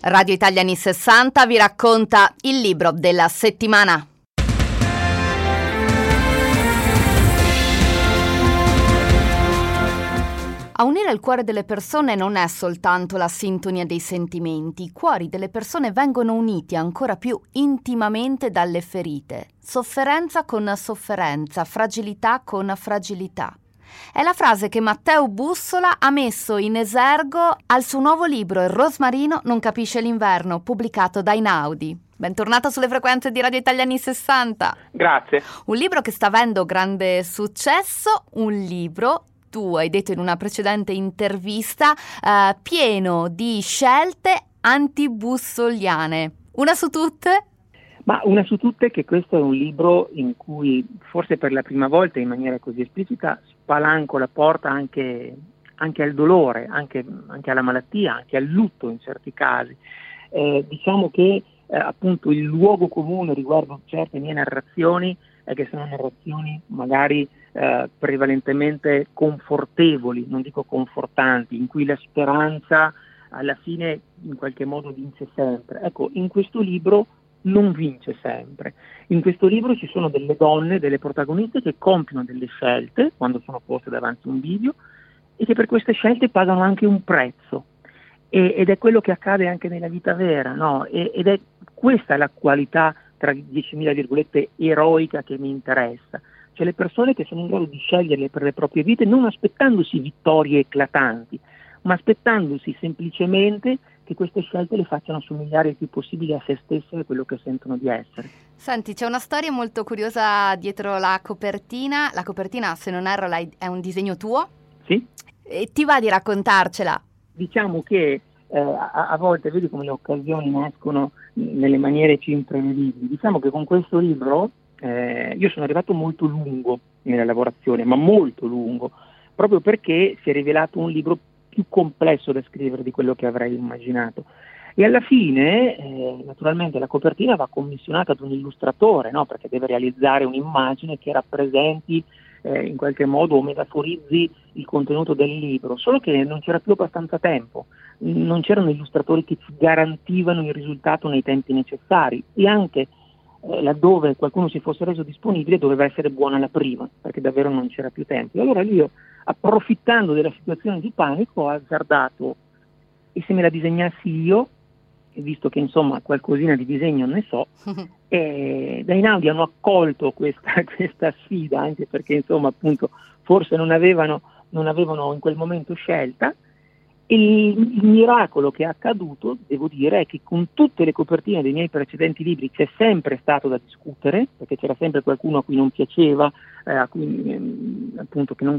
Radio Italia anni 60 vi racconta il libro della settimana. A unire il cuore delle persone non è soltanto la sintonia dei sentimenti, i cuori delle persone vengono uniti ancora più intimamente dalle ferite, sofferenza con sofferenza, fragilità con fragilità. È la frase che Matteo Bussola ha messo in esergo al suo nuovo libro Il rosmarino non capisce l'inverno, pubblicato da Einaudi. Bentornato sulle frequenze di Radio Italia anni 60. Grazie. Un libro che sta avendo grande successo, un libro, tu hai detto in una precedente intervista, pieno di scelte antibussoliane. Una su tutte? Ma una su tutte che questo è un libro in cui forse per la prima volta in maniera così esplicita spalanco la porta anche al dolore, anche alla malattia, anche al lutto in certi casi. Diciamo che appunto il luogo comune riguardo certe mie narrazioni è che sono narrazioni magari prevalentemente confortevoli, non dico confortanti, in cui la speranza alla fine in qualche modo vince sempre. Ecco, in questo libro non vince sempre. In questo libro ci sono delle donne, delle protagoniste che compiono delle scelte quando sono poste davanti a un bivio e che per queste scelte pagano anche un prezzo. Ed è quello che accade anche nella vita vera, no? Ed è questa la qualità, tra 10.000 virgolette, eroica che mi interessa. Cioè le persone che sono in grado di scegliere per le proprie vite non aspettandosi vittorie eclatanti, ma aspettandosi semplicemente che queste scelte le facciano assomigliare il più possibile a se stesse e a quello che sentono di essere. Senti, c'è una storia molto curiosa dietro la copertina. La copertina, se non erro, è un disegno tuo? Sì. E ti va di raccontarcela? Diciamo che a volte vedi come le occasioni nascono nelle maniere più imprevedibili. Diciamo che con questo libro io sono arrivato molto lungo nella lavorazione, ma molto lungo, proprio perché si è rivelato un libro più complesso da scrivere di quello che avrei immaginato. E alla fine, naturalmente, la copertina va commissionata ad un illustratore, no? Perché deve realizzare un'immagine che rappresenti in qualche modo o metaforizzi il contenuto del libro, solo che non c'era più abbastanza tempo, non c'erano illustratori che ci garantivano il risultato nei tempi necessari e anche laddove qualcuno si fosse reso disponibile doveva essere buona la prima, perché davvero non c'era più tempo. E allora io, approfittando della situazione di panico, ho azzardato: e se me la disegnassi io, e visto che insomma qualcosina di disegno ne so, e da Einaudi hanno accolto questa sfida, anche perché insomma appunto forse non avevano in quel momento scelta. E il miracolo che è accaduto, devo dire, è che con tutte le copertine dei miei precedenti libri c'è sempre stato da discutere, perché c'era sempre qualcuno a cui non piaceva, a cui appunto che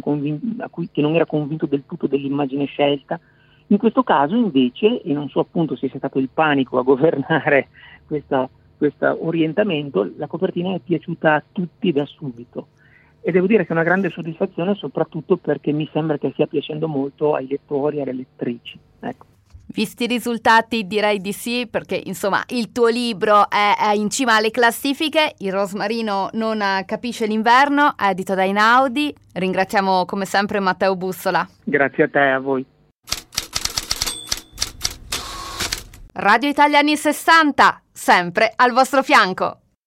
non era convinto del tutto dell'immagine scelta. In questo caso invece, e non so appunto se sia stato il panico a governare questo orientamento, la copertina è piaciuta a tutti da subito. E devo dire che è una grande soddisfazione, soprattutto perché mi sembra che stia piacendo molto ai lettori e alle lettrici. Ecco. Visti i risultati direi di sì, perché insomma il tuo libro è in cima alle classifiche. Il rosmarino non capisce l'inverno, è edito da Einaudi. Ringraziamo come sempre Matteo Bussola. Grazie a te e a voi. Radio Italia anni 60, sempre al vostro fianco.